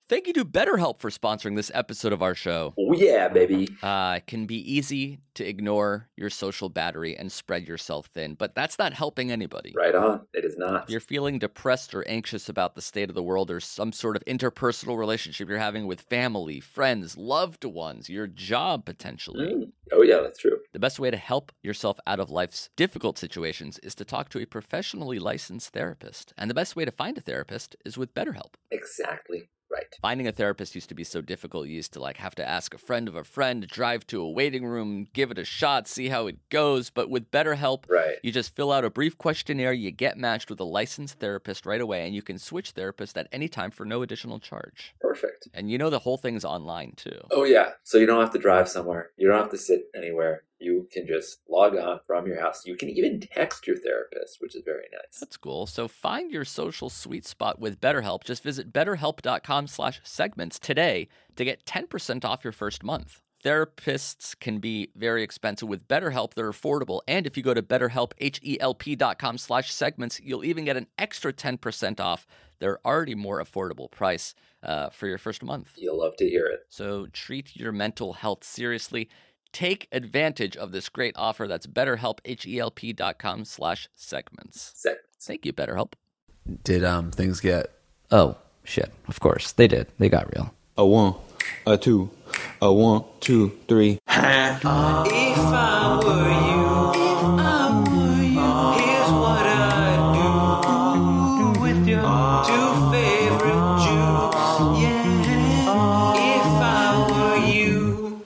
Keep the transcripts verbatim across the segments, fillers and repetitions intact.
Thank you to BetterHelp for sponsoring this episode of our show. Oh, yeah, baby. Uh, it can be easy to ignore your social battery and spread yourself thin, but that's not helping anybody. Right on. It is not. If you're feeling depressed or anxious about the state of the world or some sort of interpersonal relationship you're having with family, friends, loved ones, your job potentially. Mm. Oh, yeah, that's true. The best way to help yourself out of life's difficult situations is to talk to a professionally licensed therapist. And the best way to find a therapist is with BetterHelp. Exactly. Right. Finding a therapist used to be so difficult. You used to like have to ask a friend of a friend, drive to a waiting room, give it a shot, see how it goes. But with BetterHelp, right. you just fill out a brief questionnaire, you get matched with a licensed therapist right away, and you can switch therapists at any time for no additional charge. Perfect. And you know the whole thing's online too. Oh, yeah. So you don't have to drive somewhere. You don't have to sit anywhere. You can just log on from your house. You can even text your therapist, which is very nice. That's cool. So find your social sweet spot with BetterHelp. Just visit betterhelp.com slash segments today to get ten percent off your first month. Therapists can be very expensive. With BetterHelp, they're affordable. And if you go to betterhelp, H-E-L-P dot com slash segments, you'll even get an extra ten percent off their already more affordable price uh, for your first month. You'll love to hear it. So treat your mental health seriously. Take advantage of this great offer. That's BetterHelp, H-E-L-P dot com slash segments. Segments. Thank you, BetterHelp. Did um things get Oh, shit. Of course. They did. They got real. A one, a two, a one, two, three. If I were you, if I were you, here's what I'd do with your two favorite Jews. Yeah, if I were you.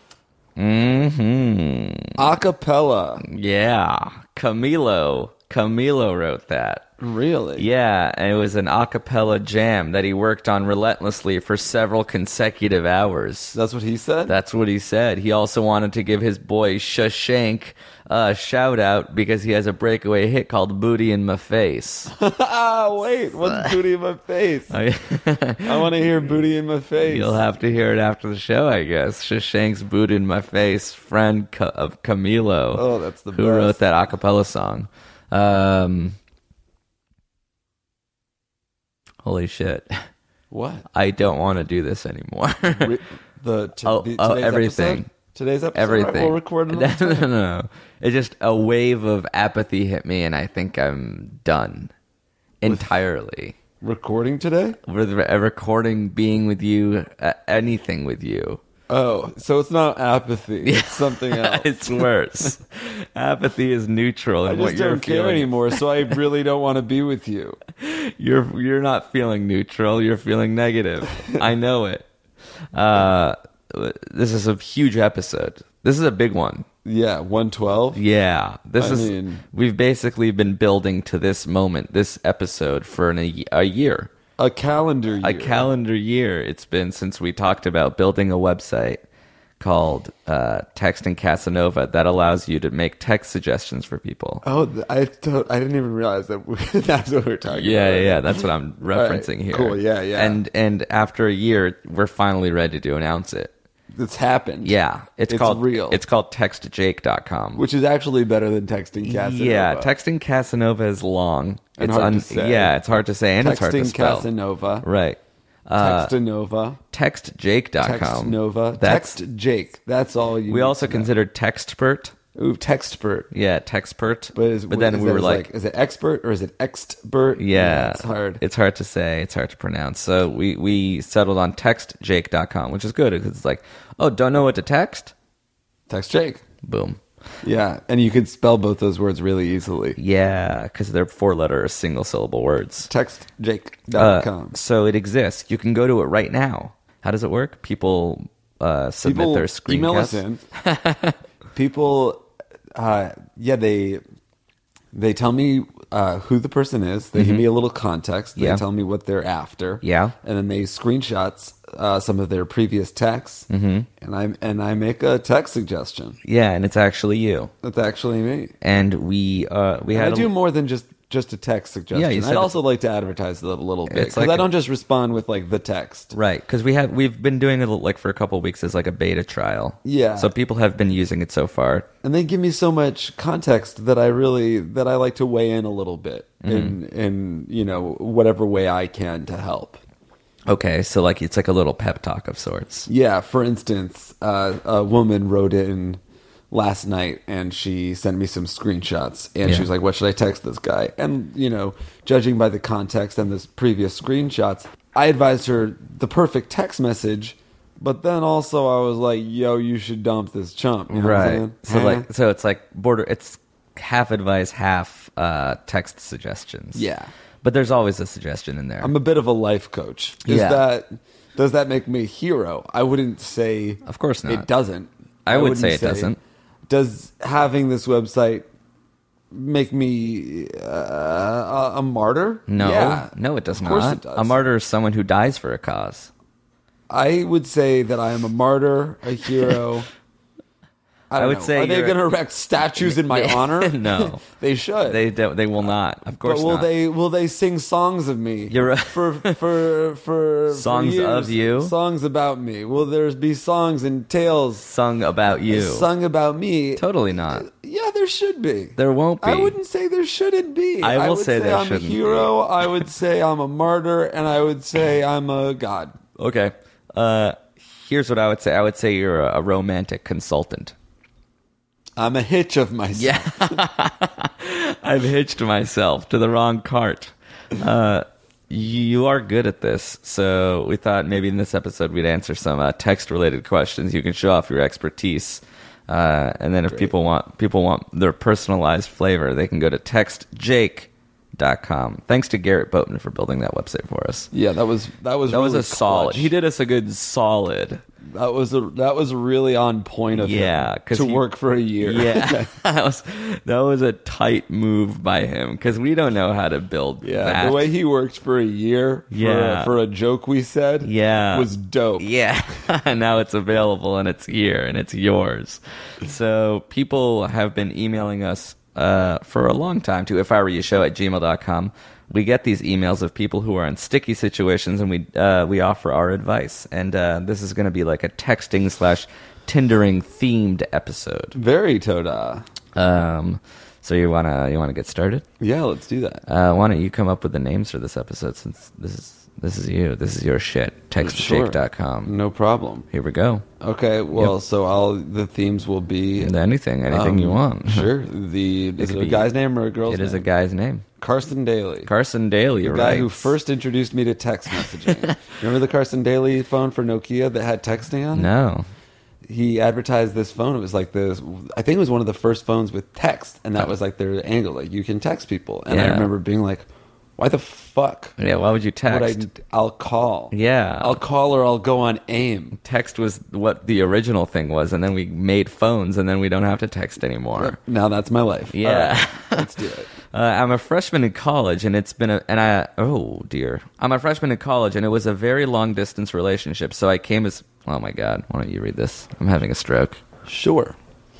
Mm-hmm. acapella? Yeah. Camilo. Camilo wrote that. Really? Yeah, and it was an a cappella jam that he worked on relentlessly for several consecutive hours. That's what he said? That's what he said. He also wanted to give his boy Shashank a shout out because he has a breakaway hit called Booty in My Face. Ah, wait, what's Booty in My Face? I want to hear Booty in My Face. You'll have to hear it after the show, I guess. Shashank's Booty in My Face, friend Ca- of Camilo. Oh, that's the who best. wrote that a cappella song. Um... Holy shit. What? I don't want to do this anymore. Re- the, t- oh, the oh, today's everything. Episode? Today's episode? Everything. We'll record no, another no, time. no, no. It's just a wave of apathy hit me, and I think I'm done entirely. Recording today? With re- recording, being with you, uh, anything with you. Oh, so it's not apathy. It's something else. It's worse. Apathy is neutral in I what just you're don't care feeling. anymore, so I really don't want to be with you. You're you're not feeling neutral. You're feeling negative. I know it. Uh, this is a huge episode. This is a big one. Yeah, one twelve? Yeah, this I is. mean- We've basically been building to this moment, this episode, for an, a, a year. A calendar year. A calendar year. It's been since we talked about building a website called uh, Texting Casanova that allows you to make text suggestions for people. Oh, th- I don't, I didn't even realize that we, that's what we're talking Yeah, about. yeah, yeah. That's what I'm right, referencing here. cool, yeah, yeah. And and after a year, we're finally ready to announce it. It's happened. Yeah, it's, It's called real. It's called text jake dot com. Which is actually better than texting Casanova. Yeah, texting Casanova is long. And it's hard to say. Yeah, it's hard to say and it's hard to Texting spell. Casanova. Right. Uh, Textanova. text jake dot com. Textnova. That's Text Jake. That's all you we need also to know. considered Textpert. Ooh, Textpert. Yeah, Texpert. But, is, but then is we that- were is like, is it expert or is it expert? yeah, it's hard. It's hard to say. It's hard to pronounce. So we, we settled on text jake dot com, which is good because it's like, oh, don't know what to text? Text Jake. Boom. Yeah, and you could spell both those words really easily. Yeah, because they're four-letter, single-syllable words. text jake Uh, dot com. so it exists. You can go to it right now. How does it work? People uh, submit People their screencasts. email us in. People, uh, yeah, they they tell me uh, who the person is. They give me a little context. They Mm-hmm. Yeah. tell me what they're after. Yeah. and then they screenshots uh, some of their previous texts, mm-hmm. and I and I make a text suggestion. Yeah, and it's actually you. That's actually me. And we uh, we And had I a- do more than just just a text suggestion. Yeah, you said I'd also like to advertise it a little bit It's because like I a- don't just respond with like the text. Right, because we have we've been doing it like for a couple of weeks as like a beta trial. Yeah. So people have been using it so far. And they give me so much context that I really that I like to weigh in a little bit Mm-hmm. in in you know whatever way I can to help. Okay, so like it's like a little pep talk of sorts. Yeah, for instance, uh, a woman wrote in last night and she sent me some screenshots and Yeah. she was like, what should I text this guy? And, you know, judging by the context and this previous screenshots, I advised her the perfect text message, but then also I was like, yo, you should dump this chump. You know what I'm Right. saying? So Huh? like so it's like border it's half advice, half uh, text suggestions. Yeah. But there's always a suggestion in there. I'm a bit of a life coach. Is Yeah. that does that make me a hero? I wouldn't say Of course not. It doesn't. I would wouldn't say it doesn't. Does having this website make me uh, a, a martyr? No, Yeah. no, it does Of course not. it does. A martyr is someone who dies for a cause. I would say that I am a martyr, a hero. I, don't I would know. say are they you're- going to erect statues in my honor? No. they should. They do, they will not. Of course but will not. they? Will they sing songs of me? You're right. for for for Songs for years, of you? Songs about me. Will there be songs and tales Sung about you. sung about me? Totally not. Yeah, there should be. There won't be. I wouldn't say there shouldn't be. I will would say there I'm a shouldn't hero. I would say I'm a martyr, and I would say I'm a god. Okay. Uh, here's what I would say. I would say you're a, a romantic consultant. I'm a hitch of myself. Yeah. I've hitched myself to the wrong cart. Uh, you are good at this, so we thought maybe in this episode we'd answer some uh, text-related questions. You can show off your expertise, uh, and then if Great. people want people want their personalized flavor, they can go to text jake dot com. Thanks to Garrett Boatman for building that website for us. Yeah, that was that was That was really a solid. clutch. He did us a good solid. That was a that was really on point of Yeah, him 'cause to he- work for a year. Yeah, that was that was a tight move by him because we don't know how to build. Yeah, that. the way he worked for a year for, Yeah. for a joke we said Yeah. was dope. Yeah, now it's available and it's here and it's yours. So people have been emailing us uh, for a long time to if I were you show at gmail dot com. We get these emails of people who are in sticky situations, and we uh, we offer our advice. And uh, this is going to be like a texting slash Tindering themed episode. Very Toda. Um, so you wanna you wanna get started? Yeah, let's do that. Uh, why don't you come up with the names for this episode? Since this is this is you, this is your shit. text jake dot com. No problem. Here we go. Okay, well, Yep. so I'll the themes will be Anything, anything um, you want. Sure. The is it, could a be- guy's name or a girl's It name? is a guy's name. Carson Daly. Carson Daly, the right? guy who first introduced me to text messaging. Remember the Carson Daly phone for Nokia that had texting on it? No. He advertised this phone. It was like this. I think it was one of the first phones with text, and that was like their angle. Like you can text people, and I Yeah. remember being like, "Why the fuck Yeah, why would you would text? I? I'll call. Yeah. I'll call or I'll go on AIM." Text was what the original thing was, and then we made phones, and then we don't have to text anymore. Now that's my life. Yeah. All right, let's do it. Uh, I'm a freshman in college, and it's been a and I oh dear, I'm a freshman in college, and it was a very long distance relationship. So I came as oh my god, why don't you read this? I'm having a stroke. Sure.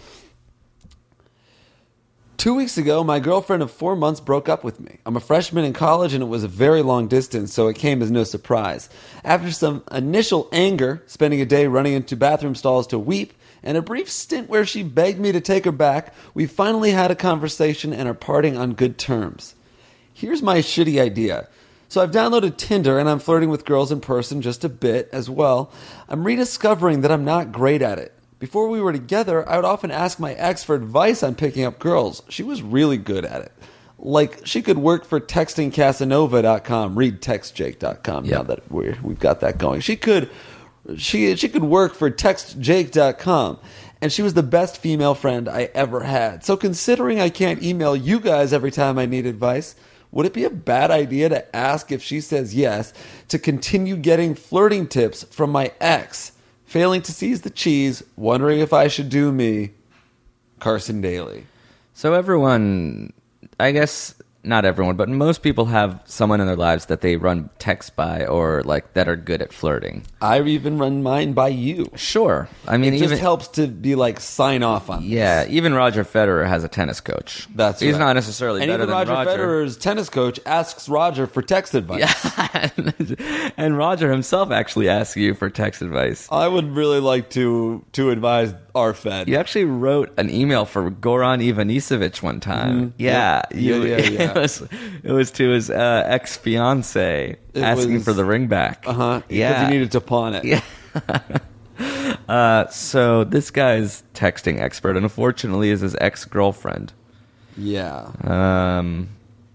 Two weeks ago, my girlfriend of four months broke up with me. I'm a freshman in college, and it was a very long distance, so it came as no surprise. After some initial anger, spending a day running into bathroom stalls to weep, and a brief stint where she begged me to take her back, we finally had a conversation and are parting on good terms. Here's my shitty idea. So I've downloaded Tinder and I'm flirting with girls in person just a bit as well. I'm rediscovering that I'm not great at it. Before we were together, I would often ask my ex for advice on picking up girls. She was really good at it. Like, she could work for texting casanova dot com, read text jake dot com now Yep. that we're, we've got that going. She could she she could work for text jake dot com, and she was the best female friend I ever had. So considering I can't email you guys every time I need advice, would it be a bad idea to ask if she says yes to continue getting flirting tips from my ex? Failing to seize the cheese, wondering if I should do me. Carson Daly. So everyone, I guess not everyone, but most people have someone in their lives that they run text by or like that are good at flirting. I even run mine by you. Sure, I mean It even just helps to be like sign off on this. yeah, even Roger Federer has a tennis coach. That's he's right. not necessarily And better even than Roger, Roger. Federer's tennis coach asks Roger for text advice. Yeah, and Roger himself actually asks you for text advice. I would really like to to advise are fed. You actually wrote an email for Goran Ivanisevic one time. Mhm. Yeah, Yep. you, Yeah, yeah, yeah. It was, it was to his uh, ex fiance asking was- for the ring back. Uh huh. Yeah, Because he needed to pawn it. Yeah. uh, so this guy's texting expert, unfortunately, is his ex girlfriend. Yeah. Um,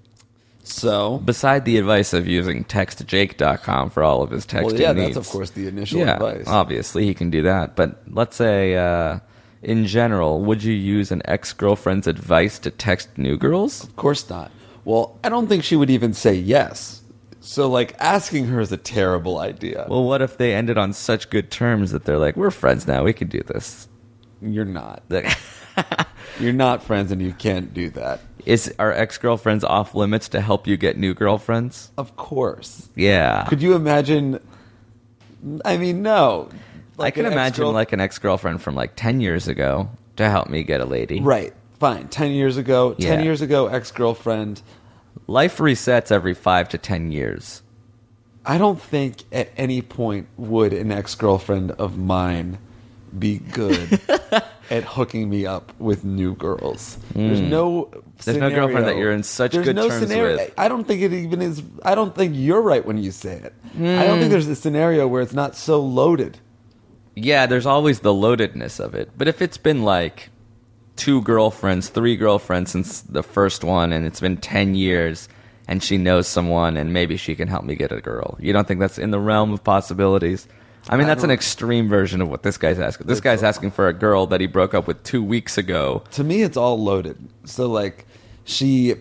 So. beside the advice of using text jake dot com for all of his texting Well, yeah, needs. that's of course the initial yeah, advice. obviously he can do that. But let's say, uh, in general, would you use an ex-girlfriend's advice to text new girls? Of course not. Well, I don't think she would even say yes. So, like, asking her is a terrible idea. Well, what if they ended on such good terms that they're like, we're friends now, we could do this? You're not. Like- You're not friends, and you can't do that. Is our ex-girlfriends off limits to help you get new girlfriends? Of course. Yeah. Could you imagine? I mean, no. I Like can an imagine ex-girl- like an ex-girlfriend from like ten years ago to help me get a lady. Right. Fine. Ten years ago. Ten Yeah. years ago, ex-girlfriend. Life resets every five to ten years. I don't think at any point would an ex-girlfriend of mine be good at hooking me up with new girls. There's no Hmm. There's no girlfriend that you're in such There's good no terms scenario. with. I don't think it even is. I don't think you're right when you say it. I don't think there's a scenario where it's not so loaded. Yeah, there's always the loadedness of it. But if it's been like two girlfriends, three girlfriends since the first one, and it's been ten years, and she knows someone, and maybe she can help me get a girl, you don't think that's in the realm of possibilities? I mean, I that's an don't- extreme version of what this guy's asking. This guy's asking for a girl that he broke up with two weeks ago. To me, it's all loaded. So, like, she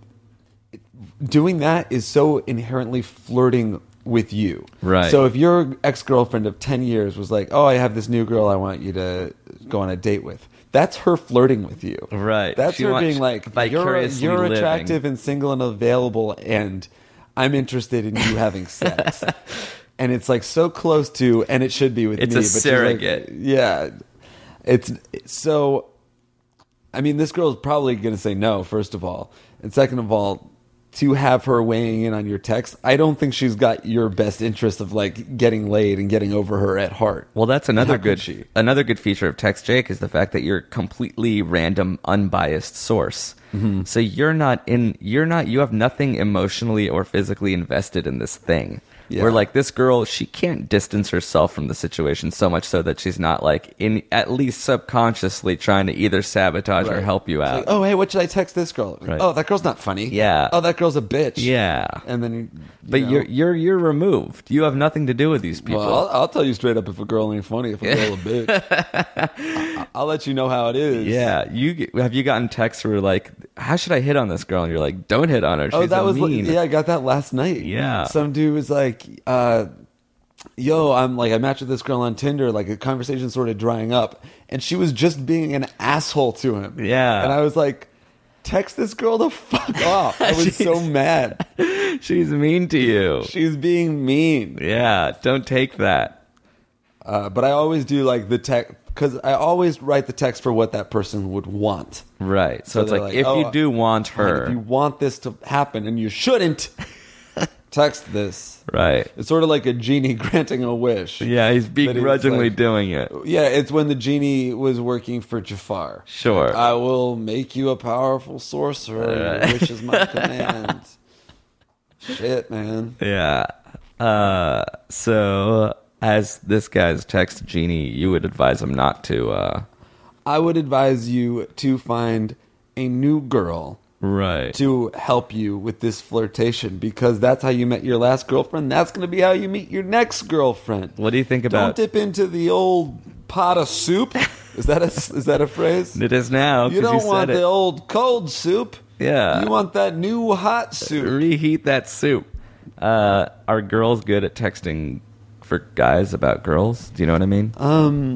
doing that is so inherently flirting with you. Right. So, if your ex girlfriend of ten years was like, "Oh, I have this new girl I want you to go on a date with," that's her flirting with you. Right. That's She her wants- being like, "You're vicariously you're living. attractive and single and available, and I'm interested in you having sex." And it's like so close to, and it should be with It's me. a but she's like- surrogate. yeah, it's so. I mean, this girl's probably going to say no, first of all. And second of all, to have her weighing in on your text, I don't think she's got your best interest of like getting laid and getting over her at heart. Well, that's another How could good she? another good feature of Text Jake is the fact that you're a completely random, unbiased source. Mm-hmm. So you're not in you're not you have nothing emotionally or physically invested in this thing. Yeah. Where like this girl, she can't distance herself from the situation so much so that she's not like in at least subconsciously trying to either sabotage or Right. help you It's out. like, oh, hey, what should I text this girl? Right. Oh, that girl's not funny. Yeah. Oh, that girl's a bitch. Yeah. And then, you, you But know. you're you're you're removed. You have nothing to do with these people. Well, I'll, I'll tell you straight up if a girl ain't funny, if a girl a bitch. I- I'll let you know how it is. Yeah, you get- have you gotten texts where like, how should I hit on this girl? And you're like, don't hit on her. She's Oh, that a was mean. Like, yeah, I got that last night. Yeah. Some dude was like, uh, "Yo, I'm like I matched with this girl on Tinder. Like the conversation sort of drying up, and she was just being an asshole to him. Yeah. and I was like, text this girl the fuck off. I was so mad. She's mean to you. She's being mean. Yeah, don't take that. Uh, but I always do like the text because I always write the text for what that person would want. Right. So, So it's they're like, like, if oh, you do want Fine, her, if you want this to happen, and you shouldn't, text this. right? It's sort of like a genie granting a wish. Yeah, he's But it's begrudgingly like- doing it. Yeah, it's when the genie was working for Jafar. Sure. I will make you a powerful sorcerer. Right. Your wish is my command. Shit, man. Yeah. Uh, so, as this guy's text genie, you would advise him not to. Uh, I would advise you to find a new girl right. to help you with this flirtation because that's how you met your last girlfriend. That's going to be how you meet your next girlfriend. What do you think Don't about? dip into the old pot of soup. Is that a is that a phrase? It is now. You 'cause don't said want it. the old cold soup. Yeah. You want that new hot soup. Reheat that soup. Uh, are girls good at texting for guys about girls? Do you know what I mean? Um.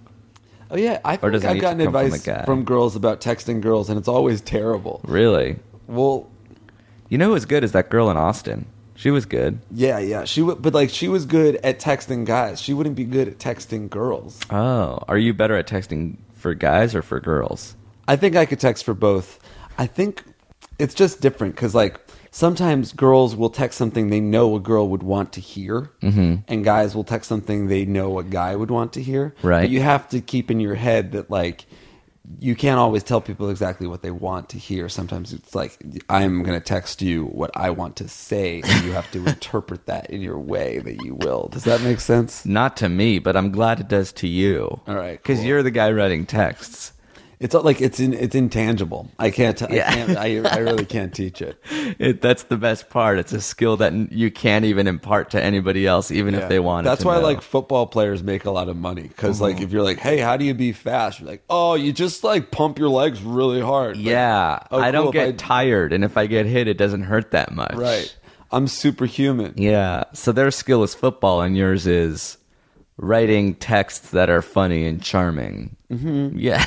Oh yeah, I Or think does it I've need to gotten come from advice a guy? from girls about texting girls, and it's always terrible. Really? Well, You know who's good is that girl in Austin. She was good. yeah, yeah. She would, but like she was good at texting guys. She wouldn't be good at texting girls. Oh, are you better at texting for guys or for girls? I think I could text for both. I think it's just different because like sometimes girls will text something they know a girl would want to hear, mm-hmm. and guys will text something they know a guy would want to hear. Right. But you have to keep in your head that, like, you can't always tell people exactly what they want to hear. Sometimes it's like, I'm going to text you what I want to say, and you have to interpret that in your way that you will. Does that make sense? Not to me, but I'm glad it does to you. All right, Because cool. you're the guy writing texts. It's all- like it's in, it's intangible. I can't. T- Yeah. I can't. I, I really can't teach it. It, that's the best part. It's a skill that n- you can't even impart to anybody else, even if they want That's to why know. like football players make a lot of money because like if you're like, hey, how do you be fast? You're like, oh, you just like pump your legs really hard. Like, Yeah, oh, I don't cool, get if I- tired, and if I get hit, it doesn't hurt that much. right. I'm superhuman. Yeah. So their skill is football, and yours is writing texts that are funny and charming. Mm-hmm. Yeah.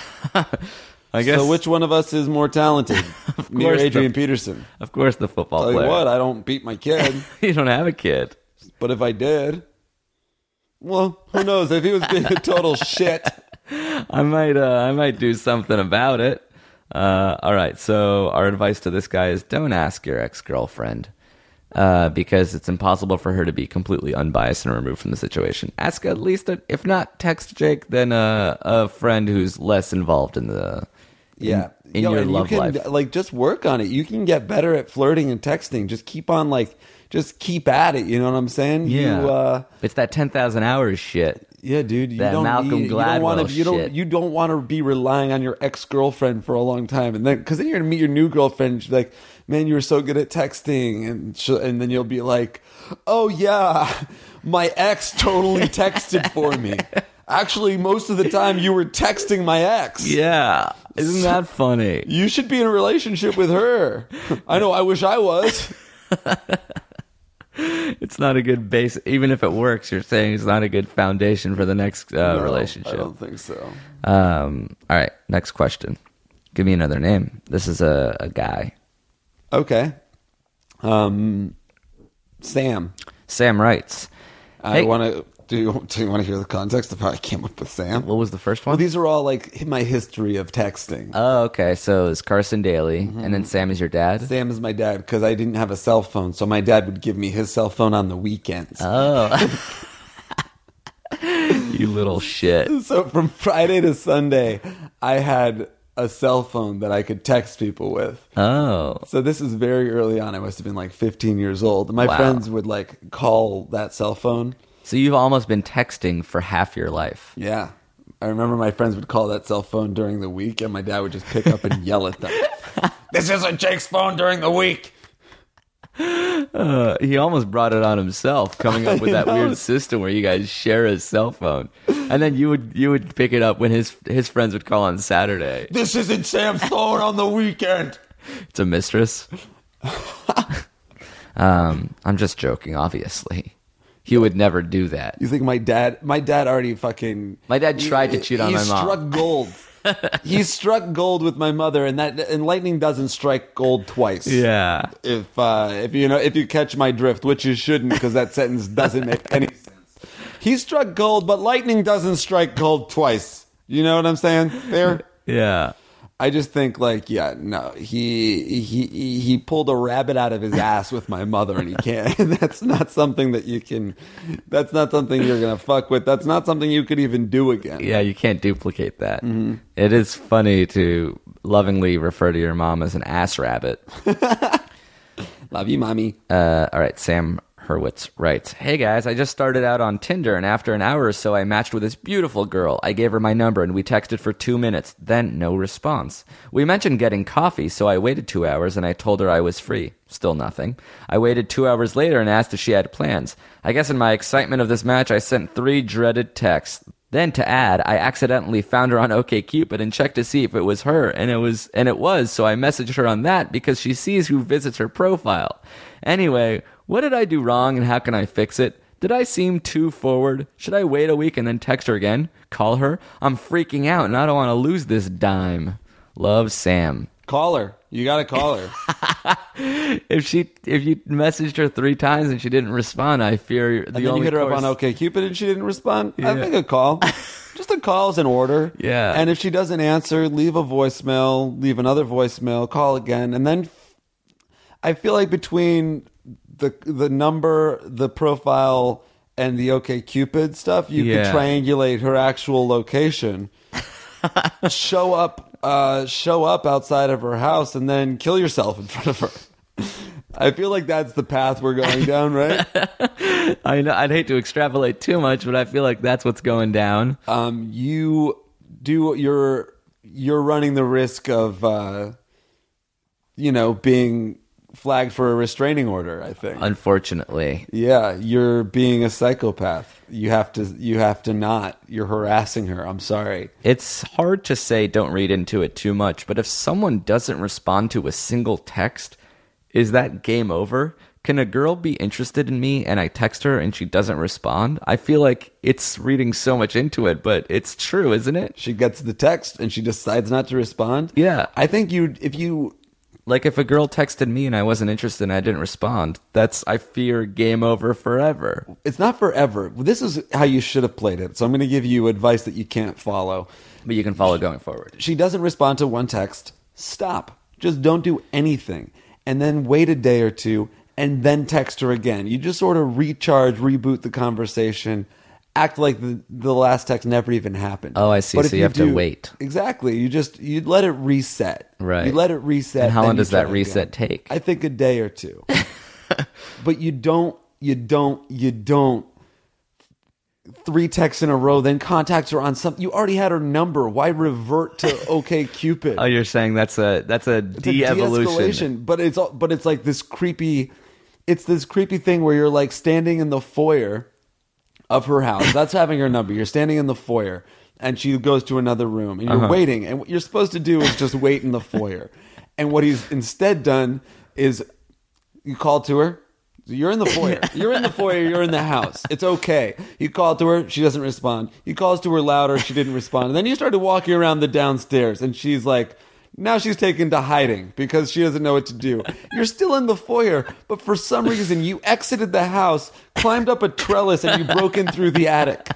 I guess. So which one of us is more talented? Me or course the- Adrian Peterson? Of course, the football Tell you player. what, I don't beat my kid, You don't have a kid. but if I did, well, who knows? If he was being a total shit. I might. Uh, I might do something about it. Uh, all right. So our advice to this guy is: don't ask your ex-girlfriend. Uh, because it's impossible for her to be completely unbiased and removed from the situation. Ask at least, a, if not text Jake, then a, a friend who's less involved in the in, Yeah, in Yo, your and love you can, life. Like, just work on it. You can get better at flirting and texting. Just keep on, like, just keep at it. You know what I'm saying? Yeah, You, uh, it's that ten thousand hours shit. yeah, dude. You That don't Malcolm need, you don't want Gladwell to. You don't. shit. You don't want to be relying on your ex girlfriend for a long time, and then because then you're gonna meet your new girlfriend. And she's like, "Man, you were so good at texting," and she'll, and then you'll be like, "Oh yeah, my ex totally texted for me." Actually, most of the time you were texting my ex. Yeah, isn't that funny? You should be in a relationship with her. I know. I wish I was. It's not a good base. Even if it works, you're saying it's not a good foundation for the next uh, No, relationship. I don't think so. Um, all right, next question. Give me another name. This is a, a guy. Okay. Um, Sam. Sam writes. I Hey- want to. Do you, do you want to hear the context of how I came up with Sam? What was the first Well, one? these are all like my history of texting. Oh, okay. So it's Carson Daly, and Mm-hmm. then Sam is your dad. Sam is my dad because I didn't have a cell phone, so my dad would give me his cell phone on the weekends. Oh, you little shit. So from Friday to Sunday, I had a cell phone that I could text people with. Oh, So this is very early on. I must have been like fifteen years old. My Wow. friends would like call that cell phone. so you've almost been texting for half your life. Yeah. I remember my friends would call that cell phone during the week, and my dad would just pick up and yell at them. This isn't Jake's phone during the week. Uh, he almost brought it on himself, coming up with that I know. weird system where you guys share a cell phone, and then you would you would pick it up when his his friends would call on Saturday. This isn't Sam's phone on the weekend. It's a mistress. um, I'm just joking, obviously. He would never do that. You think my dad? My dad already fucking. My dad tried to cheat on he my mom. struck gold. He struck gold with my mother, and that and lightning doesn't strike gold twice. Yeah. If uh, if you know if you catch my drift, which you shouldn't, because that sentence doesn't make any sense. He struck gold, but lightning doesn't strike gold twice. You know what I'm saying? There. Yeah. I just think like yeah no he he he he pulled a rabbit out of his ass with my mother, and he can't. That's not something that you can. That's not something you're gonna fuck with. That's not something you could even do again. Yeah, you can't duplicate that. Mm-hmm. It is funny to lovingly refer to your mom as an ass rabbit. Love you, mommy. Uh, all right, Sam Hurwitz writes, "Hey guys, I just started out on Tinder, and after an hour or so, I matched with this beautiful girl. I gave her my number, and we texted for two minutes. Then no response. We mentioned getting coffee, so I waited two hours, and I told her I was free. Still nothing. I waited two hours later and asked if she had plans. I guess in my excitement of this match, I sent three dreaded texts. Then to add, I accidentally found her on OkCupid and checked to see if it was her, and it was, and it was. So I messaged her on that because she sees who visits her profile. Anyway, what did I do wrong, and how can I fix it? Did I seem too forward? Should I wait a week and then text her again? Call her? I'm freaking out, and I don't want to lose this dime. Love, Sam." Call her. You gotta call her. If she, if you messaged her three times and she didn't respond, I fear the And then only you hit her course- up on OkCupid and she didn't respond. I Yeah. think a call. Just a call is in order. Yeah. And if she doesn't answer, leave a voicemail, leave another voicemail, call again, and then I feel like between the the number, the profile, and the OkCupid stuff, you Yeah. could triangulate her actual location, show up, uh, show up outside of her house, and then kill yourself in front of her. I feel like that's the path we're going down, right? I know, I'd hate to extrapolate too much, but I feel like that's what's going down. Um, you do you're you're running the risk of uh, you know being flagged for a restraining order. I think. Unfortunately. Yeah, you're being a psychopath. You have to. You have to not. You're harassing her. I'm sorry. It's hard to say don't read into it too much, but if someone doesn't respond to a single text, is that game over? Can a girl be interested in me and I text her and she doesn't respond? I feel like it's reading so much into it, but it's true, isn't it? She gets the text and she decides not to respond. Yeah. I think you. If you. Like if a girl texted me and I wasn't interested and I didn't respond, that's, I fear, game over forever. It's not forever. This is how you should have played it. So I'm going to give you advice that you can't follow. But you can follow going forward. She doesn't respond to one text. Stop. Just don't do anything. And then wait a day or two and then text her again. You just sort of recharge, reboot the conversation, act like the, the last text never even happened. Oh, I see. But So if you have to do- wait. Exactly. You just you let it reset. Right. You let it reset. And how then long you does that try reset again. take? I think a day or two. But you don't, you don't, you don't three texts in a row, then contact her on something. You already had her number. Why revert to OkCupid? Oh, you're saying that's a that's a It's a de-evolution. de-escalation, but it's all- but it's like this creepy. It's this creepy thing where you're like standing in the foyer of her house. That's having her number. You're standing in the foyer, and she goes to another room, and you're Uh-huh. waiting. And what you're supposed to do is just wait in the foyer. And what he's instead done is you call to her. You're in the foyer. You're in the foyer. You're in the house. It's okay. You call to her. She doesn't respond. You calls to her louder. She didn't respond. And then you started walking around the downstairs, and she's like, now she's taken to hiding because she doesn't know what to do. You're still in the foyer, but for some reason you exited the house, climbed up a trellis, and you broke in through the attic.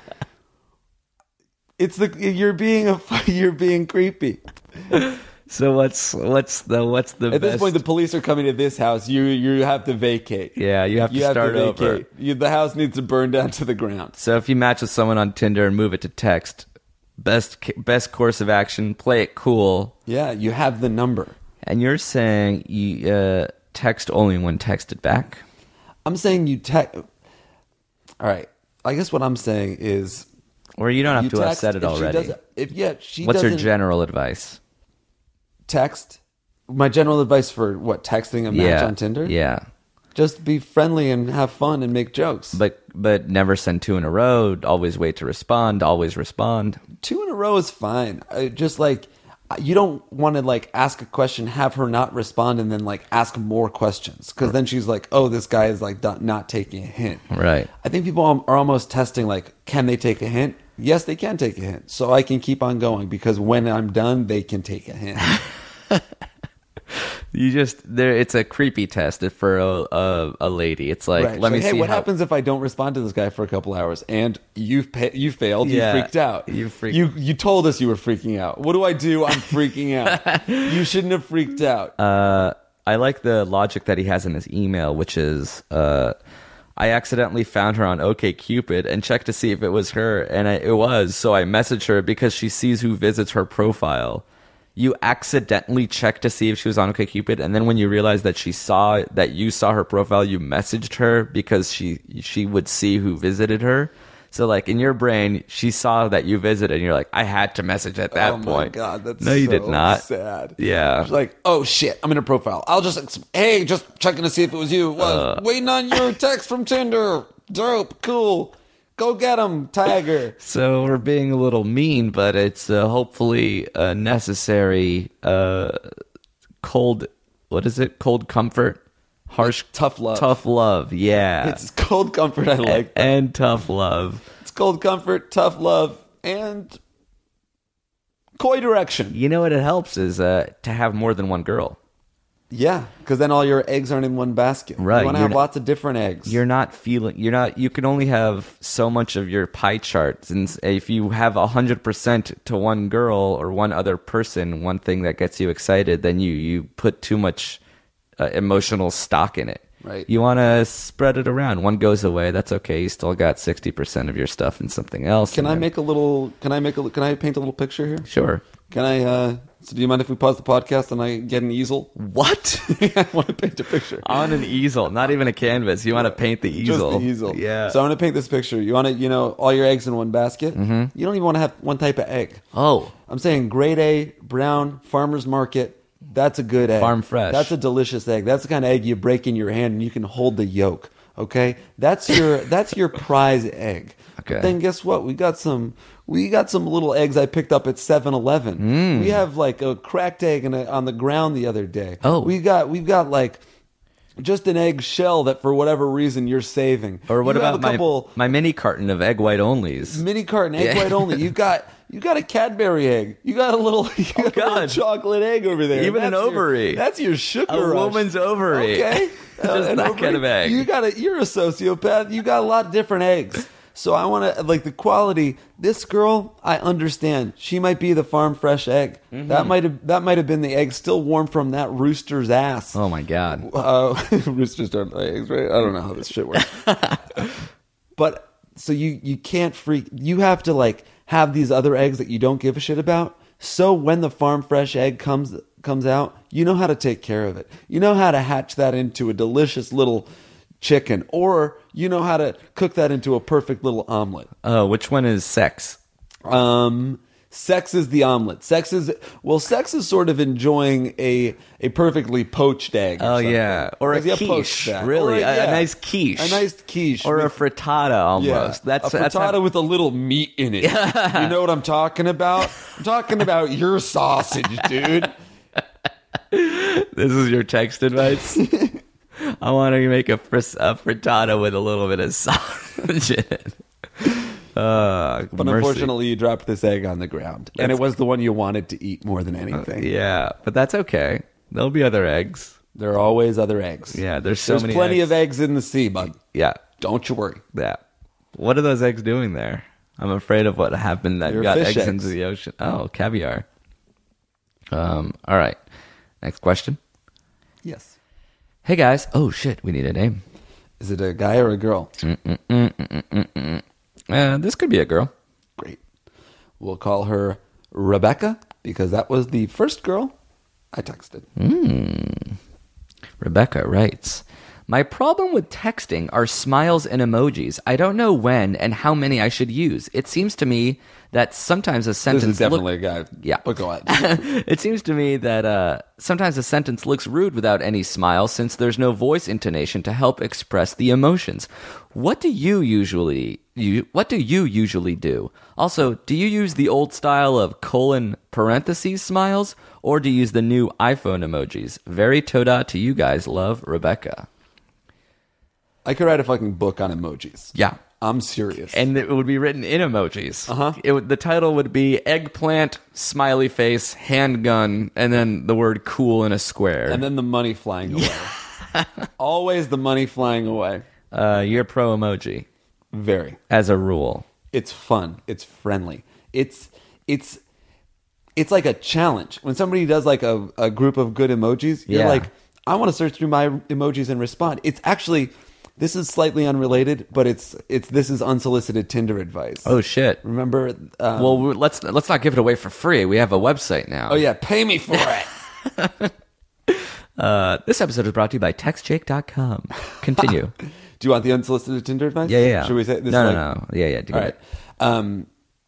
It's the you're being a you're being creepy. So what's what's the what's the At this best- point, the police are coming to this house. You you have to vacate. Yeah, you have to you have start to over. vacate. You, the house needs to burn down to the ground. So if you match with someone on Tinder and move it to text, best best course of action, play it cool. Yeah, you have the number. And you're saying you uh, text only when texted back? I'm saying you text. All right. I guess what I'm saying is Or you don't have you to have text said it if she already. doesn't- If yeah, she What's your doesn't general advice? text. My general advice for what texting a match yeah. on Tinder. Yeah. Just be friendly and have fun and make jokes. But but never send two in a row. Always wait to respond. Always respond. Two in a row is fine. I, just like you don't want to like ask a question, have her not respond, and then like ask more questions because then she's like, "Oh, this guy is like not, not taking a hint." Right. I think people are almost testing like, can they take a hint? Yes, they can take a hint. So I can keep on going because when I'm done, they can take a hint. You just there. It's a creepy test for a a, a lady. It's like Right. let me Like, hey, see what how, happens if I don't respond to this guy for a couple hours and you've pa- you failed, Yeah, you freaked out, you freaked- you you told us you were freaking out. What do I do? I'm freaking out. You shouldn't have freaked out. Uh, I like the logic that he has in his email, which is, uh, I accidentally found her on OkCupid and checked to see if it was her, and I, it was. So I messaged her because she sees who visits her profile. You accidentally checked to see if she was on OkCupid, and then when you realize that she saw that you saw her profile, you messaged her because she she would see who visited her. So like in your brain, she saw that you visited, and you're like, I had to message at that oh my point. god, that's no, you so did not. Sad. Yeah. She's like, oh shit, I'm in her profile. I'll just ex- hey, just checking to see if it was you. Was Uh. waiting on your text from Tinder. Dope, cool. Go get him, Tiger. So we're being a little mean, but it's uh, hopefully a necessary uh, cold. What is it? Cold comfort, harsh, tough love. tough love. Yeah, It's cold comfort. I like that. and tough love. It's cold comfort, tough love, and coy direction. You know what it helps is uh, to have more than one girl. Yeah, because then all your eggs aren't in one basket. Right, You want to you're have not- lots of different eggs. You're not feeling. You're not. You can only have so much of your pie chart, and s- if you have a hundred percent to one girl or one other person, one thing that gets you excited, then you you put too much uh, emotional stock in it. Right. You want to spread it around. One goes away, that's okay. You still got sixty percent of your stuff in something else. Can and I then- make a little? Can I make a? Can I paint a little picture here? Sure. Can I? Uh, so do you mind if we pause the podcast and I get an easel? What? I want to paint a picture. On an easel, not even a canvas. You want to paint the easel. Just the easel. Yeah. So I'm going to paint this picture. You want to, you know, all your eggs in one basket. Mm-hmm. You don't even want to have one type of egg. Oh. I'm saying grade A, brown, farmer's market. That's a good egg. Farm fresh. That's a delicious egg. That's the kind of egg you break in your hand and you can hold the yolk. Okay, that's your that's your prize egg. Okay. But then guess what? We got some we got some little eggs I picked up at seven eleven. Mm. We have like a cracked egg in a, on the ground the other day. Oh. we got we've got like just an egg shell that for whatever reason you're saving. Or what You have about a my, couple my mini carton of egg white onlys? mini carton egg Yeah. white only? You got. You got a Cadbury egg. You got a little, you got a little God. chocolate egg over there. Even an That's your- ovary. that's your sugar A rush. woman's ovary. Okay, Just an that ovary. kind of egg. You got a, you're a sociopath. You got a lot of different eggs. So I want to like the quality. This girl, I understand. She might be the farm fresh egg. Mm-hmm. That might have that might have been the egg still warm from that rooster's ass. Oh my god. Uh, roosters don't lay eggs, right? I don't know how this shit works. But so you you can't freak. You have to like have these other eggs that you don't give a shit about. So when the farm fresh egg comes comes out, you know how to take care of it. You know how to hatch that into a delicious little chicken, or you know how to cook that into a perfect little omelet. Oh, which one is sex? Um, sex is the omelet. Sex is well, sex is sort of enjoying a a perfectly poached egg. or Oh something. yeah, or a Because you poach quiche. that. Really, Or a, a yeah, nice quiche, a nice quiche, or a with- frittata almost. yeah, That's a that's frittata how- with a little meat in it. You know what I'm talking about? I'm talking about your sausage, dude. This is your text advice. I want to make a, fris- a frittata with a little bit of sausage in it. Uh, But mercy. unfortunately, you dropped this egg on the ground, and it That's- was the one you wanted to eat more than anything. yeah, but that's okay. There'll be other eggs. There are always other eggs. Yeah, there's so There's many. plenty eggs. of eggs in the sea, bud. Yeah, Don't you worry. yeah. What are those eggs doing there? I'm afraid of what happened that They're got fish eggs eggs. into the ocean. Oh, caviar. Um. All right. Next question. Yes. Hey guys. Oh shit. We need a name. Is it a guy or a girl? Uh, this could be a girl. Great. We'll call her Rebecca because that was the first girl I texted. Rebecca writes, my problem with texting are smiles and emojis. I don't know when and how many I should use. It seems to me that sometimes a This sentence is definitely look- a guy. Yeah. But go ahead. It seems to me that uh, sometimes a sentence looks rude without any smile since there's no voice intonation to help express the emotions. What do you usually you what do you usually do? Also, do you use the old style of colon parentheses smiles or do you use the new iPhone emojis? Very toda to you guys. Love, Rebecca. I could write a fucking book on emojis. Yeah. I'm serious. And it would be written in emojis. Uh-huh. It would, the title would be eggplant, smiley face, handgun, and then the word cool in a square. And then the money flying away. Always the money flying away. uh, you're pro emoji, Very. as a rule. It's fun. It's friendly. It's it's it's like a challenge. When somebody does like a, a group of good emojis, you're Yeah. like, I want to search through my emojis and respond. It's actually this is slightly unrelated, but it's it's this is unsolicited Tinder advice. Oh shit. Remember? Um, Well, we- let's let's not give it away for free. We have a website now. oh yeah, pay me for it. Uh, this episode is brought to you by text jake dot com. Continue. Do you want the unsolicited Tinder advice? yeah, yeah, yeah. Should we say this? No, is no, like- no. Yeah, yeah. Do All it. right. Um,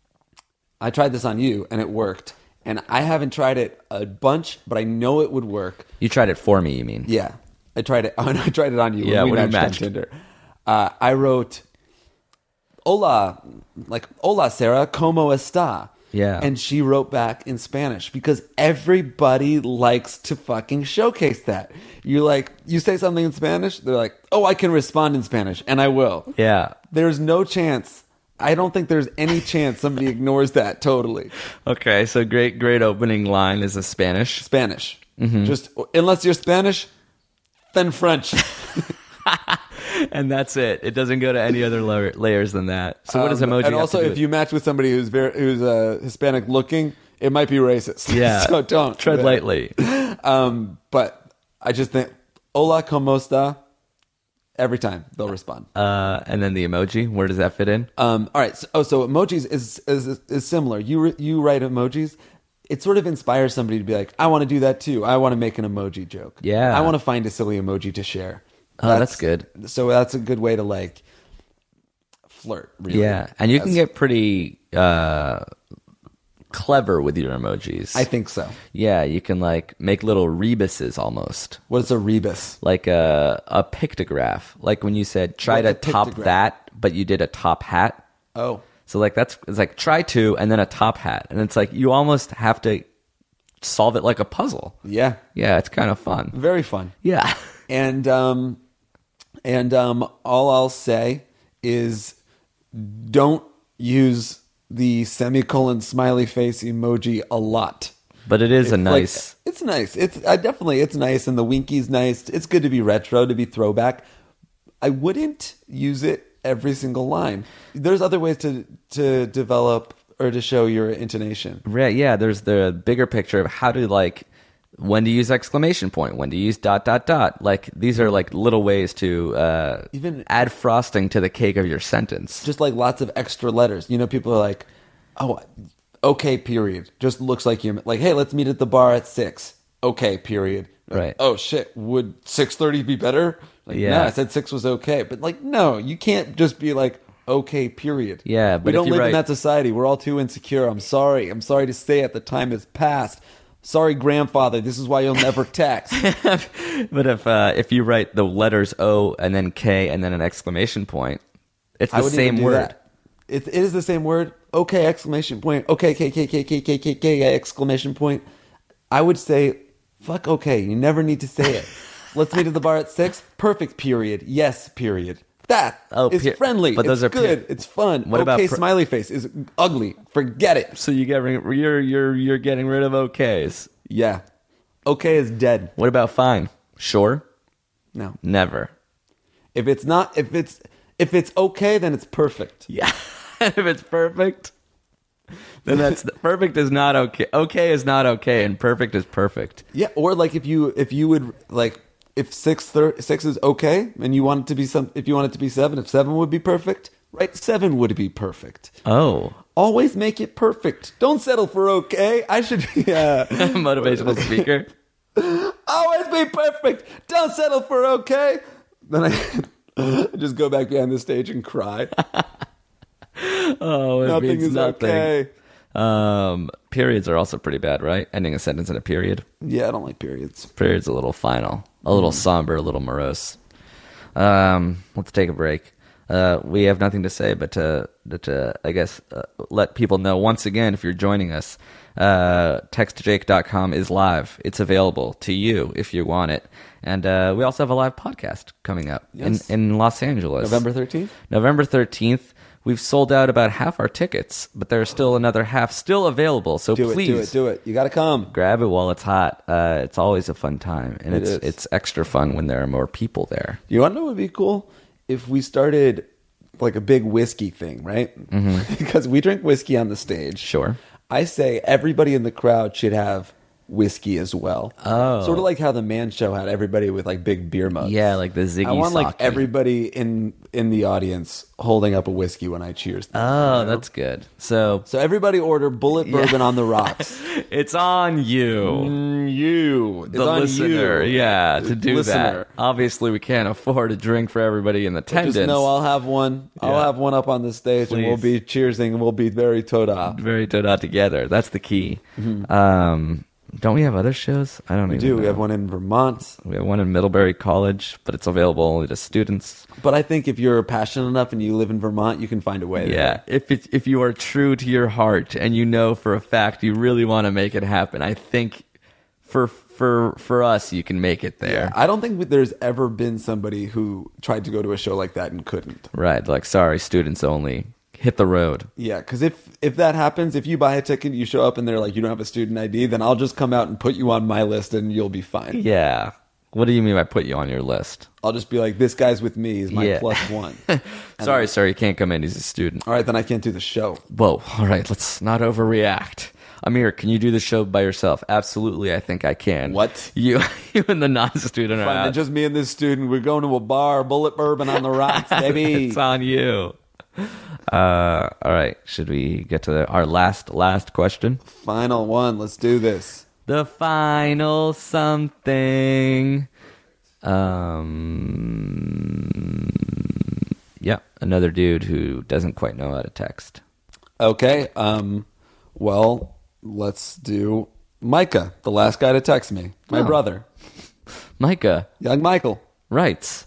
I tried this on you and it worked. And I haven't tried it a bunch, but I know it would work. You tried it for me, you mean? Yeah, I tried it. I tried it on you. Yeah, when we when we matched, matched. on Tinder. Uh, I wrote, "Hola," like "Hola, Sarah, ¿cómo está?" Yeah. and she wrote back in Spanish because everybody likes to fucking showcase that. You like, you say something in Spanish, they're like, "Oh, I can respond in Spanish," and I will. Yeah. There's no chance. I don't think there's any chance somebody ignores that totally. Okay, so great, great opening line is a Spanish. Spanish. Mm-hmm. Just unless you're Spanish, then French. And that's it. It doesn't go to any other layer, layers than that. So what does Um, emoji And have also, to do if with- you match with somebody who's very who's uh, Hispanic looking, it might be racist. Yeah. so don't tread lightly. Um, but I just think Hola, ¿cómo está? Every time they'll respond. Uh, and then the emoji, where does that fit in? Um, all right. So, oh, so emojis is is, is similar. You re, you write emojis. It sort of inspires somebody to be like, I want to do that too. I want to make an emoji joke. Yeah. I want to find a silly emoji to share. Oh, that's good. So that's a good way to like flirt. Really. Yeah, and you can That's- get pretty uh, clever with your emojis. I think so. Yeah, you can like make little rebuses almost, What is a rebus? like a a pictograph. Like when you said try What's to a top pictograph? that, but you did a top hat. Oh, So like that's it's like try to and then a top hat, and it's like you almost have to solve it like a puzzle. yeah. Yeah, it's kind of fun. Very fun. Yeah. And um, and um, all I'll say is don't use the semicolon smiley face emoji a lot. But it is a It's like- nice. it's nice. It's I definitely it's nice, and the winky's nice. It's good to be retro, to be throwback. I wouldn't use it every single line. There's other ways to to develop or to show your intonation. Right, yeah, there's the bigger picture of how to like when to use exclamation point, when to use dot dot dot. Like these are like little ways to uh, Even- add frosting to the cake of your sentence. Just like lots of extra letters. You know, people are like, "Oh, okay, period." Just looks like you like, "Hey, let's meet at the bar at six." Okay, period. Like, Right. oh shit, would six thirty be better? Like, Yeah. no, I said six was okay, but like, no, you can't just be like, okay, period. Yeah, we but if don't you live in write- that society. We're all too insecure. I'm sorry. I'm sorry to say it. The time has passed. Sorry, grandfather. This is why you'll never text. But if uh, if you write the letters O and then K and then an exclamation point, it's I the wouldn't even same do word. that. It, it is the same word. Okay, exclamation point. Okay, K, K, K, K, K, K, K, exclamation point. I would say, fuck okay. You never need to say it. Let's meet at the bar at six. Perfect, period. Yes, period. That Oh, is per- friendly. but those it's are per- good. It's fun. What okay, about per- smiley face is ugly. Forget it. So you get rid- you're you're you're getting rid of OKs. Yeah. Okay is dead. What about fine? Sure, No. never. If it's not, if it's, if it's okay, then it's perfect. Yeah. If it's perfect, then that's perfect is not okay. Okay is not okay, and perfect is perfect. Yeah, or like if you if you would like if six thir- six is okay and you want it to be some if you want it to be seven, if seven would be perfect, right? Seven would be perfect. Oh, Always make it perfect. Don't settle for okay. I should be uh, motivational speaker. always be perfect. Don't settle for okay. Then I just go back behind the stage and cry. Oh, it Nothing means is nothing. okay. Um, periods are also pretty bad, right? Ending a sentence in a period. Yeah, I don't like periods. Period's a little final, a little somber, a little morose. Um, let's take a break. Uh, we have nothing to say, but to, to I guess, uh, let people know once again, if you're joining us, uh, text to jake dot com is live. It's available to you if you want it. And uh, we also have a live podcast coming up Yes. in, in Los Angeles. November thirteenth? November thirteenth. We've sold out about half our tickets, but there's still another half still available. So Do please it, do it, do it. You got to come. grab it while it's hot. Uh, it's always a fun time, and It it's is. it's extra fun when there are more people there. You want to know what would be cool? If we started like a big whiskey thing, right? Mm-hmm. Because we drink whiskey on the stage. Sure. I say everybody in the crowd should have whiskey as well. Oh. Sort of like how the Man Show had everybody with like big beer mugs. Yeah, like the Ziggy I want like Sake. everybody in in the audience holding up a whiskey when I cheers them. Oh, that's good. So So everybody order Bullet Bourbon on the rocks. it's on you, Mm, you. It's the on listener. you. Yeah, to do Listener. that. Obviously, we can't afford a drink for everybody in attendance. Just know I'll have one. I'll Yeah. have one up on the stage and we'll Please. be cheersing and we'll be very toda. Very toda together. That's the key. Um, don't we have other shows? I don't Mm-hmm. We even do. know. We have one in Vermont. We have one in Middlebury College, but it's available only to students. But I think if you're passionate enough and you live in Vermont, you can find a way. Yeah, there. if it, if you are true to your heart and you know for a fact you really want to make it happen, I think for for for us you can make it there. I don't think there's ever been somebody who tried to go to a show like that and couldn't. Right, like sorry, students only. Hit the road. Yeah, because if if that happens, if you buy a ticket, you show up and they're like, you don't have a student I D, then I'll just come out and put you on my list and you'll be fine. Yeah. What do you mean by put you on your list? I'll just be like, this guy's with me. He's my Yeah. plus one. Sorry, sir, you can't come in. He's a student. All right, then I can't do the show. Whoa, all right, let's not overreact. Amir, can you do the show by yourself? Absolutely, I think I can. What? You, you and the non-student are Fine, then out. just me and this student. We're going to a bar, bullet bourbon on the rocks, baby. It's on you. Uh, all right, should we get to the, our last last question? Final one. Let's do this. The final something. Um, yeah, another dude who doesn't quite know how to text. Okay. Um. Well, let's do Micah, the last guy to text me. My Oh. brother, Micah young Michael. writes.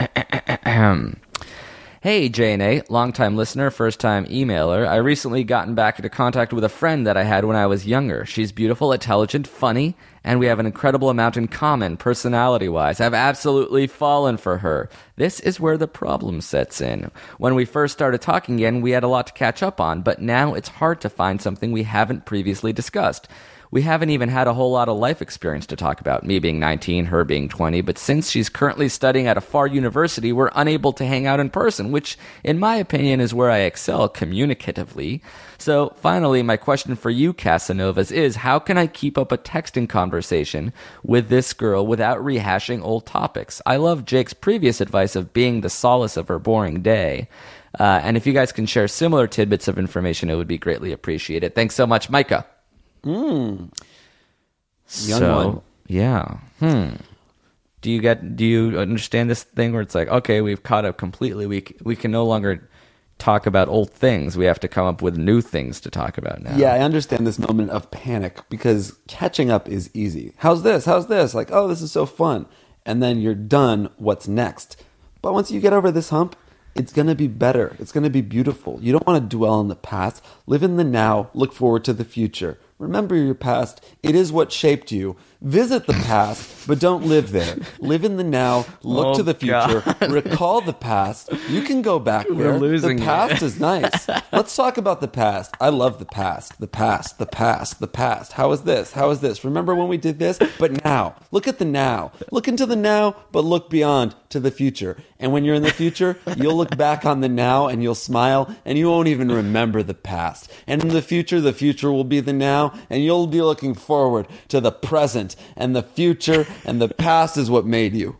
Hey, J and A, longtime listener, first-time emailer. I recently gotten back into contact with a friend that I had when I was younger. She's beautiful, intelligent, funny, and we have an incredible amount in common, personality-wise. I've absolutely fallen for her. This is where the problem sets in. When we first started talking again, we had a lot to catch up on, but now it's hard to find something we haven't previously discussed. We haven't even had a whole lot of life experience to talk about, me being nineteen, her being twenty, but since she's currently studying at a far university, we're unable to hang out in person, which, in my opinion, is where I excel communicatively. So, finally, my question for you, Casanovas, is how can I keep up a texting conversation with this girl without rehashing old topics? I love Jake's previous advice of being the solace of her boring day. Uh, and if you guys can share similar tidbits of information, it would be greatly appreciated. Thanks so much, Micah. Mm. Young so, one. Yeah. Hmm. Do you get? Do you understand this thing where it's like, okay, we've caught up completely. We c- we can no longer talk about old things. We have to come up with new things to talk about now. Yeah, I understand this moment of panic because catching up is easy. How's this? How's this? Like, oh, this is so fun. And then you're done. What's next? But once you get over this hump, it's going to be better. It's going to be beautiful. You don't want to dwell on the past. Live in the now. Look forward to the future. Remember your past. It is what shaped you. Visit the past, but don't live there. Live in the now. Look Oh, to the future. God. Recall the past. You can go back We're there. losing the it. past is nice. Let's talk about the past. I love the past. The past. The past. The past. How is this? How is this? Remember when we did this? But now. Look at the now. Look into the now, but look beyond to the future. And when you're in the future, you'll look back on the now and you'll smile and you won't even remember the past. And in the future, the future will be the now and you'll be looking forward to the present. And the future and the past is what made you.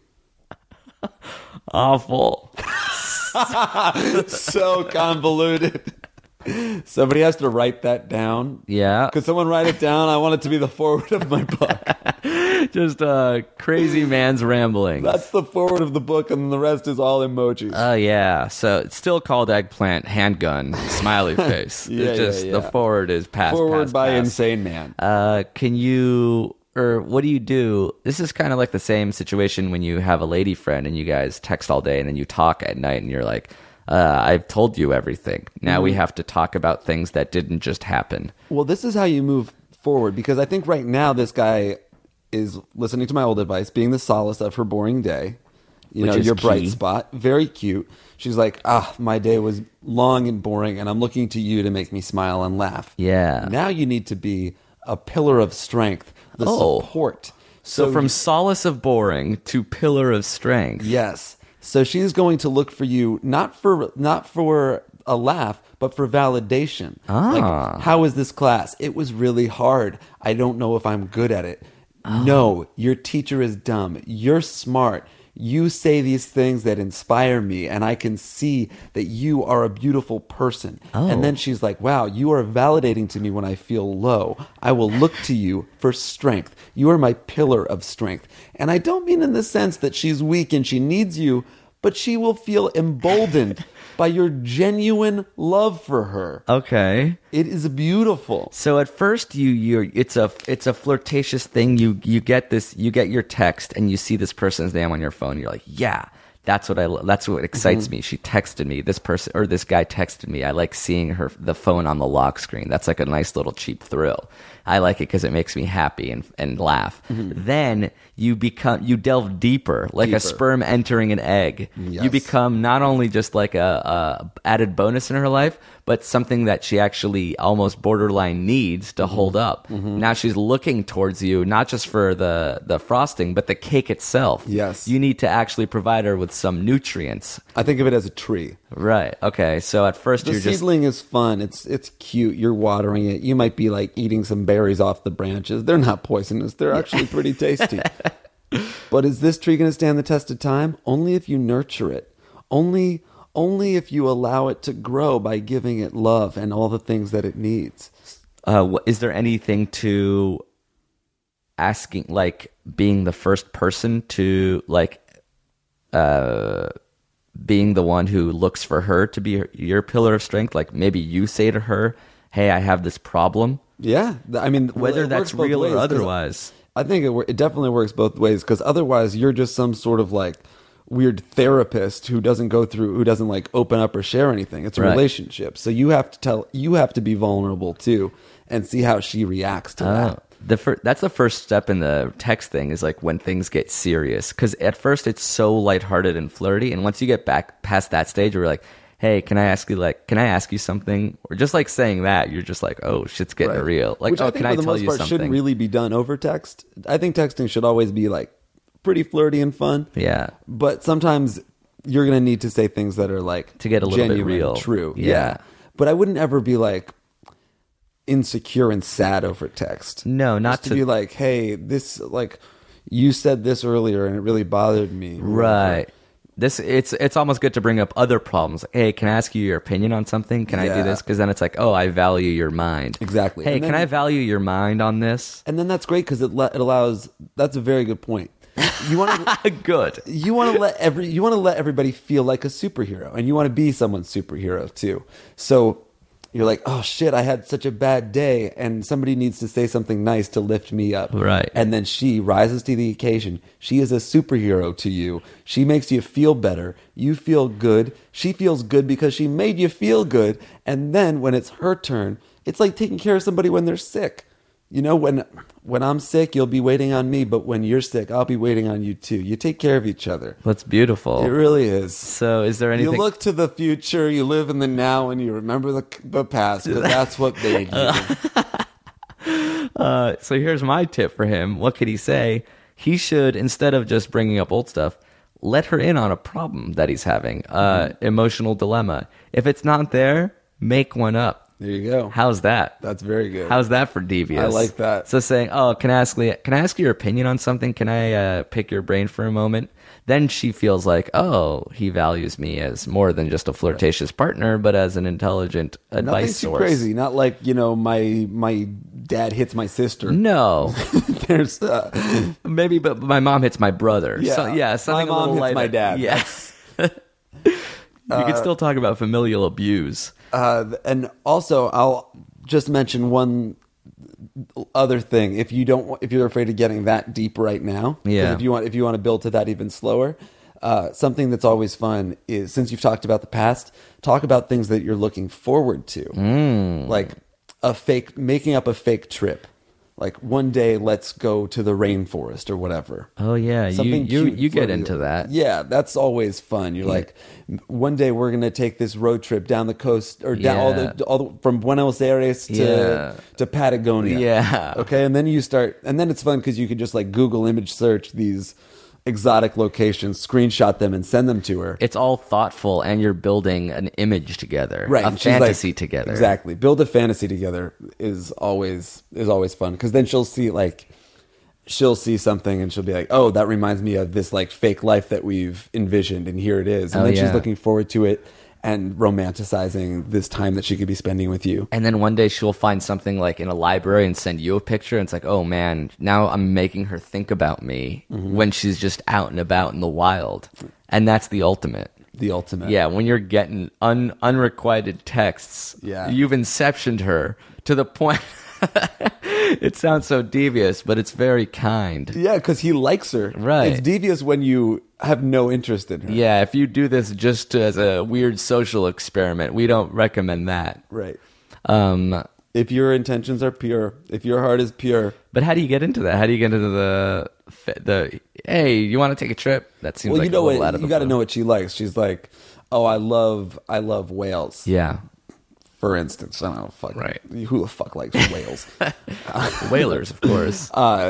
Awful. So convoluted. Somebody has to write that down. Yeah. Could someone write it down? I want it to be the forward of my book. Just a crazy man's rambling. That's the forward of the book, and the rest is all emojis. Oh, yeah. So it's still called eggplant, handgun, smiley face. Yeah, it's just yeah, the yeah. forward is past. forward past, by past. Insane Man. Uh, can you, or what do you do? This is kind of like the same situation when you have a lady friend and you guys text all day and then you talk at night and you're like, uh, I've told you everything. Now we have to talk about things that didn't just happen. Well, this is how you move forward, because I think right now this guy is listening to my old advice, being the solace of her boring day. You Which know, is your bright key. spot. Very cute. She's like, ah, my day was long and boring, and I'm looking to you to make me smile and laugh. Yeah. Now you need to be a pillar of strength, the Oh. support. So, from you- solace of boring to pillar of strength. Yes. So she's going to look for you not for not for a laugh, but for validation. Ah. Like, how is this class? It was really hard. I don't know if I'm good at it. No, your teacher is dumb. You're smart. You say these things that inspire me, and I can see that you are a beautiful person. Oh. And then she's like, wow, you are validating to me when I feel low. I will look to you for strength. You are my pillar of strength. And I don't mean in the sense that she's weak and she needs you, but she will feel emboldened by your genuine love for her. Okay. It is beautiful. So at first you you it's a it's a flirtatious thing. You you get this you get your text and you see this person's name on your phone. You're like, yeah, that's what I lo- that's what excites me. She texted me. This person or this guy texted me. I like seeing her the phone on the lock screen. That's like a nice little cheap thrill. I like it because it makes me happy and and laugh. Then you become you delve deeper, like Deeper. a sperm entering an egg. You Yes. become not only just like a, a added bonus in her life, but something that she actually almost borderline needs to hold up. Now she's looking towards you, not just for the, the frosting, but the cake itself. Yes. You need to actually provide her with some nutrients. I think of it as a tree. Right. Okay. So at first The you're just seedling is fun. It's it's cute. You're watering it. You might be like eating some berries off the branches. They're not poisonous. They're actually pretty tasty. But is this tree going to stand the test of time? Only if you nurture it. Only only if you allow it to grow by giving it love and all the things that it needs. uh, wh- is there anything to asking, like being the first person to like uh being the one who looks for her to be her- your pillar of strength? Like maybe you say to her, hey, I have this problem, Yeah, th- I mean, whether it that's works both real ways, or 'cause otherwise. I think it, wor- it definitely works both ways, because otherwise you're just some sort of like weird therapist who doesn't go through, who doesn't like open up or share anything. It's a Right. relationship, so you have to tell, you have to be vulnerable too, and see how she reacts to Oh, that. the fir- that's the first step in the text thing, is like when things get serious, because at first it's so lighthearted and flirty, and once you get back past that stage where you're like, hey, can I ask you like can I ask you something, or just like saying that, you're just like, oh, shit's getting Right. real. Like, Which oh, I think can for I the tell most you part something? shouldn't really be done over text. I think texting should always be like pretty flirty and fun. Yeah. But sometimes you're going to need to say things that are like To get a little bit genuine, real. true. Yeah. But I wouldn't ever be like insecure and sad over text. No, not Just to, to- be like, hey, this like you said this earlier and it really bothered me. or Right. whatever. This it's it's almost good to bring up other problems. Like, hey, can I ask you your opinion on something? Can I Yeah. do this? Because then it's like, oh, I value your mind. Exactly. Hey, And can then- I value your mind on this? And then that's great because it le- it allows. That's a very good point. You want to. Good. You want to let every you want to let everybody feel like a superhero, and you want to be someone's superhero too. So you're like, oh shit, I had such a bad day, and somebody needs to say something nice to lift me up. Right. And then she rises to the occasion. She is a superhero to you. She makes you feel better. You feel good. She feels good because she made you feel good. And then when it's her turn, it's like taking care of somebody when they're sick. You know, when when I'm sick, you'll be waiting on me, but when you're sick, I'll be waiting on you too. You take care of each other. That's beautiful. It really is. So, is there anything? You look to the future, you live in the now, and you remember the the past, because that's what made you. Uh, so here's my tip for him. What could he say? He should, instead of just bringing up old stuff, let her in on a problem that he's having, uh, Mm-hmm. emotional dilemma. If it's not there, make one up. There you go. How's that? That's very good. How's that for devious? I like that. So saying, "Oh, can I ask? Can I ask your opinion on something? Can I uh, pick your brain for a moment?" Then she feels like, "Oh, he values me as more than just a flirtatious partner, but as an intelligent advice Nothing too source." crazy. Not like, you know, my my dad hits my sister. No, There's uh, maybe, but my mom hits my brother. Yeah. so, yeah. Something My mom a little hits lighter. my dad. Yes. You can still talk about familial abuse. uh, and also I'll just mention one other thing. If you don't, if you're afraid of getting that deep right now, 'cause Yeah. If you want, if you want to build to that even slower, uh, something that's always fun is, since you've talked about the past, talk about things that you're looking forward to, Mm. like a fake, making up a fake trip. Like one day, let's go to the rainforest or whatever. Oh yeah, you Something you cute, you get flirty. into that. Yeah, that's always fun. You're like, one day we're gonna take this road trip down the coast or down all Yeah. the all the, from Buenos Aires to Yeah. to Patagonia. Yeah. Okay, and then you start, and then it's fun because you can just like Google image search these exotic locations, screenshot them, and send them to her. It's all thoughtful, and you're building an image together, Right, A and she's like- fantasy together. Exactly, build a fantasy together is always is always fun because then she'll see like she'll see something and she'll be like, oh, that reminds me of this like fake life that we've envisioned, and here it is, and Oh, then yeah. she's looking forward to it and romanticizing this time that she could be spending with you. And then one day she'll find something like in a library and send you a picture, and it's like, oh man, now I'm making her think about me Mm-hmm. when she's just out and about in the wild, and that's the ultimate. The ultimate. Yeah, when you're getting un- unrequited texts, Yeah. you've inceptioned her to the point. It sounds so devious, but it's very kind. Yeah, because he likes her. Right. It's devious when you have no interest in her. Yeah, if you do this just as a weird social experiment, we don't recommend that. Right. Um, If your intentions are pure, if your heart is pure, but how do you get into that? How do you get into the the hey, you want to take a trip? That seems well, like you know a little out what of you the got to blue. know what she likes. She's like, oh, I love, I love whales. Yeah, For instance, I don't know, fuck, Right. Who the fuck likes whales? whalers, of course. Uh,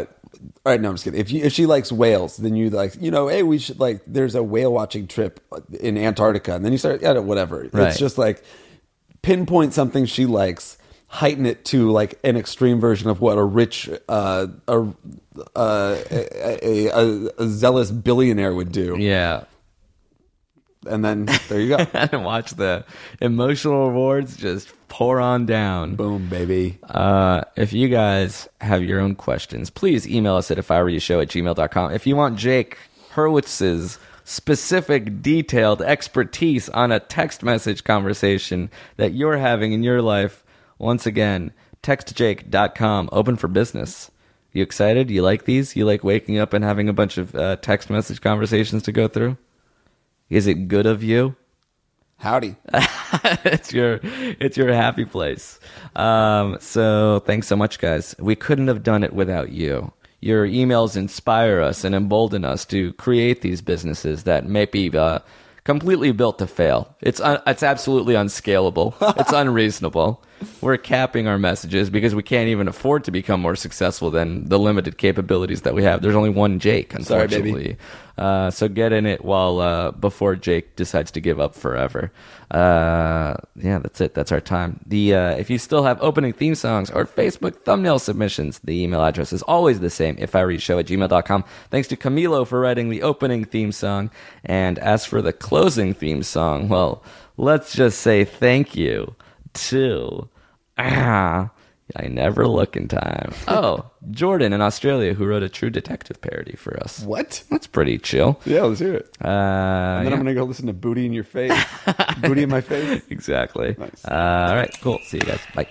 all right, no, I'm just kidding. If you, if she likes whales, then you like, you know, hey, we should like. There's a whale watching trip in Antarctica, and then you start, yeah, whatever. Right. It's just like pinpoint something she likes, heighten it to like an extreme version of what a rich, uh, a, uh, a, a, a zealous billionaire would do. Yeah. And then there you go. And watch the emotional rewards just pour on down. Boom, baby. Uh, if you guys have your own questions, please email us at if I were you show at gmail dot com. If you want Jake Hurwitz's specific, detailed expertise on a text message conversation that you're having in your life, once again, text jake dot com, open for business. You excited? You like these? You like waking up and having a bunch of uh, text message conversations to go through? Is it good of you? Howdy. it's your it's your happy place. Um, so thanks so much, guys. We couldn't have done it without you. Your emails inspire us and embolden us to create these businesses that may be uh, completely built to fail. It's un- it's absolutely unscalable. It's unreasonable. We're capping our messages because we can't even afford to become more successful than the limited capabilities that we have. There's only one Jake, unfortunately. Sorry, baby. Uh, so get in it while uh, before Jake decides to give up forever. Uh, yeah, that's it. That's our time. The uh, if you still have opening theme songs or Facebook thumbnail submissions, the email address is always the same, if I were you show at gmail dot com. Thanks to Camilo for writing the opening theme song. And as for the closing theme song, well, let's just say thank you to... Ah, I never look in time. Oh, Jordan in Australia, who wrote a True Detective parody for us. What? That's pretty chill. Yeah, let's hear it. Uh, And then yeah. I'm going to go listen to Booty in Your Face. Booty in My Face. Exactly. Nice. Uh, all right, cool. See you guys. Bye.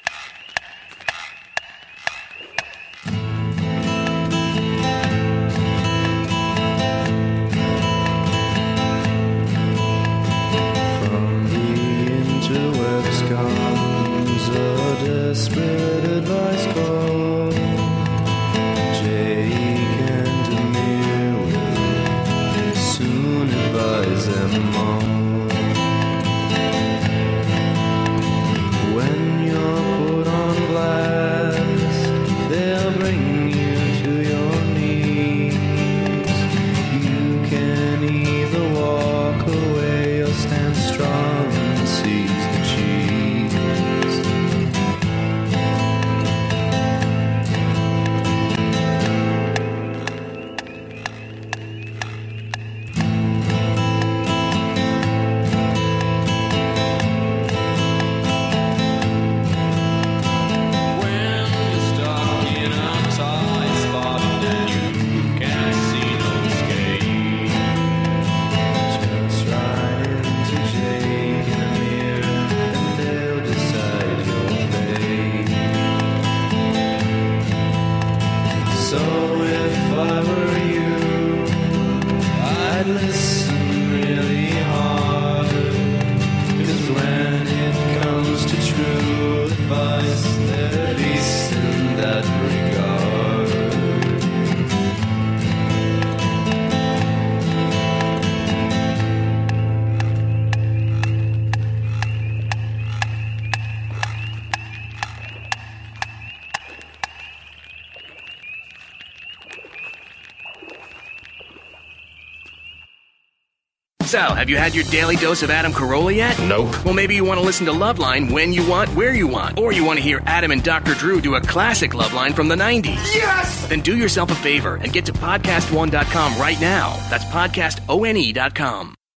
From the interwebs comes a desperate advice call. Jake and Amir will soon advise them all. When you're put on blast, they'll bring you to your knees. You can either walk away or stand strong and seize the cheese. When you're stuck in a tight spot and you can't see no escape, just ride into Jake and Amir and they'll decide your fate. So if I were you, I'd listen really hard, 'cause when it comes to true advice, they're at least in that regard. So, have you had your daily dose of Adam Carolla yet? Nope. Well, maybe you want to listen to Loveline when you want, where you want. Or you want to hear Adam and Doctor Drew do a classic Loveline from the nineties. Yes! Then do yourself a favor and get to podcast one dot com right now. That's podcast one dot com.